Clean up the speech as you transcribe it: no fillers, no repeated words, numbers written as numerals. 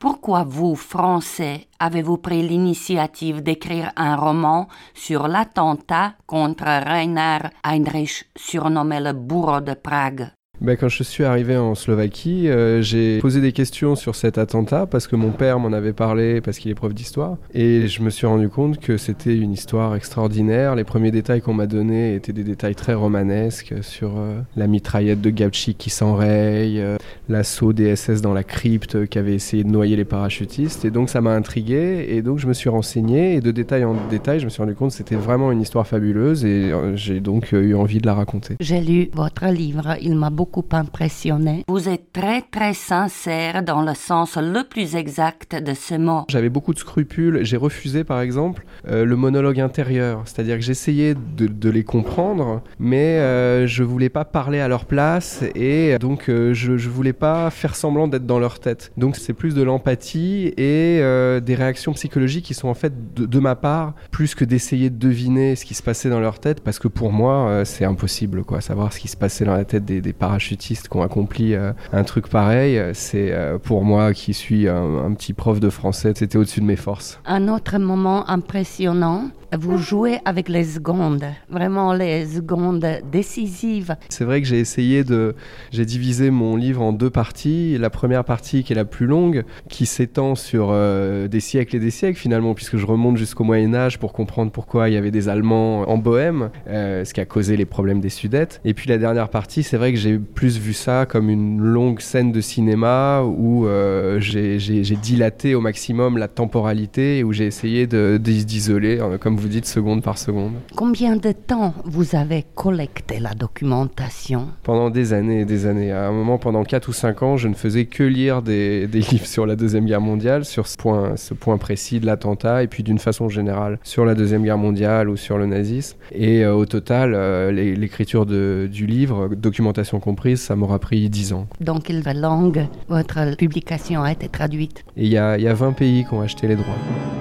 Pourquoi vous, Français, avez-vous pris l'initiative d'écrire un roman sur l'attentat contre Rainer Heinrich, surnommé le bourreau de Prague? Quand je suis arrivé en Slovaquie, j'ai posé des questions sur cet attentat parce que mon père m'en avait parlé parce qu'il est prof d'histoire et je me suis rendu compte que c'était une histoire extraordinaire. Les premiers détails qu'on m'a donnés étaient des détails très romanesques sur la mitraillette de Gauchy qui s'enraye, l'assaut des SS dans la crypte qui avait essayé de noyer les parachutistes, et donc ça m'a intrigué et donc je me suis renseigné et de détail en détail je me suis rendu compte que c'était vraiment une histoire fabuleuse et j'ai donc eu envie de la raconter. J'ai lu votre livre, il m'a beaucoup impressionné. Vous êtes très très sincère dans le sens le plus exact de ce mot. J'avais beaucoup de scrupules, j'ai refusé par exemple le monologue intérieur, c'est-à-dire que j'essayais de les comprendre, mais je voulais pas parler à leur place et donc je voulais pas faire semblant d'être dans leur tête. Donc c'est plus de l'empathie et des réactions psychologiques qui sont en fait de ma part, plus que d'essayer de deviner ce qui se passait dans leur tête, parce que pour moi c'est impossible quoi, savoir ce qui se passait dans la tête des parachutistes qui ont accompli un truc pareil, c'est pour moi qui suis un petit prof de français, c'était au-dessus de mes forces. Un autre moment impressionnant, vous jouez avec les secondes, vraiment les secondes décisives. C'est vrai que j'ai divisé mon livre en deux parties. La première partie qui est la plus longue, qui s'étend sur des siècles et des siècles finalement, puisque je remonte jusqu'au Moyen-Âge pour comprendre pourquoi il y avait des Allemands en Bohème, ce qui a causé les problèmes des Sudètes. Et puis la dernière partie, c'est vrai que j'ai plus vu ça comme une longue scène de cinéma où j'ai dilaté au maximum la temporalité et où j'ai essayé d'isoler, comme vous dites, seconde par seconde. Combien de temps vous avez collecté la documentation? Pendant des années et des années. À un moment, pendant 4 ou 5 ans, je ne faisais que lire des livres sur la Deuxième Guerre mondiale, sur ce point précis de l'attentat, et puis d'une façon générale sur la Deuxième Guerre mondiale ou sur le nazisme. Et au total, l'écriture du livre, documentation comprise, ça m'aura pris 10 ans. Dans quelle langue votre publication a été traduite? Et il y a 20 pays qui ont acheté les droits.